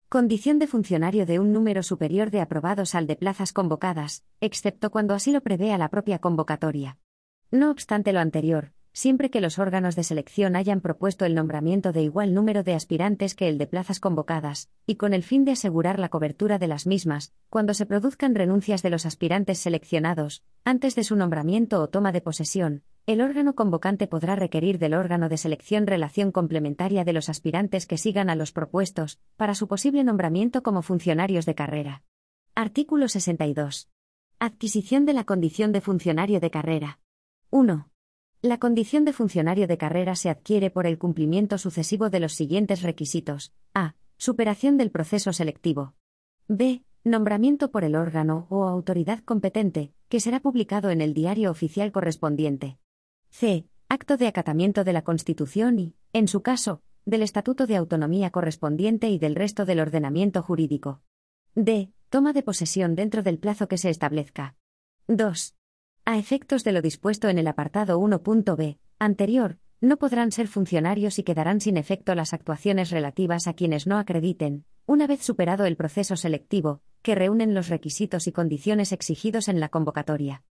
Condición de funcionario de un número superior de aprobados al de plazas convocadas, excepto cuando así lo prevea la propia convocatoria. No obstante lo anterior, siempre que los órganos de selección hayan propuesto el nombramiento de igual número de aspirantes que el de plazas convocadas, y con el fin de asegurar la cobertura de las mismas, cuando se produzcan renuncias de los aspirantes seleccionados, antes de su nombramiento o toma de posesión, el órgano convocante podrá requerir del órgano de selección relación complementaria de los aspirantes que sigan a los propuestos, para su posible nombramiento como funcionarios de carrera. Artículo 62. Adquisición de la condición de funcionario de carrera. 1. La condición de funcionario de carrera se adquiere por el cumplimiento sucesivo de los siguientes requisitos. A. Superación del proceso selectivo. B. Nombramiento por el órgano o autoridad competente, que será publicado en el Diario Oficial correspondiente. C. Acto de acatamiento de la Constitución y, en su caso, del Estatuto de Autonomía correspondiente y del resto del ordenamiento jurídico. D. Toma de posesión dentro del plazo que se establezca. 2. A efectos de lo dispuesto en el apartado 1.b, anterior, no podrán ser funcionarios y quedarán sin efecto las actuaciones relativas a quienes no acrediten, una vez superado el proceso selectivo, que reúnen los requisitos y condiciones exigidos en la convocatoria.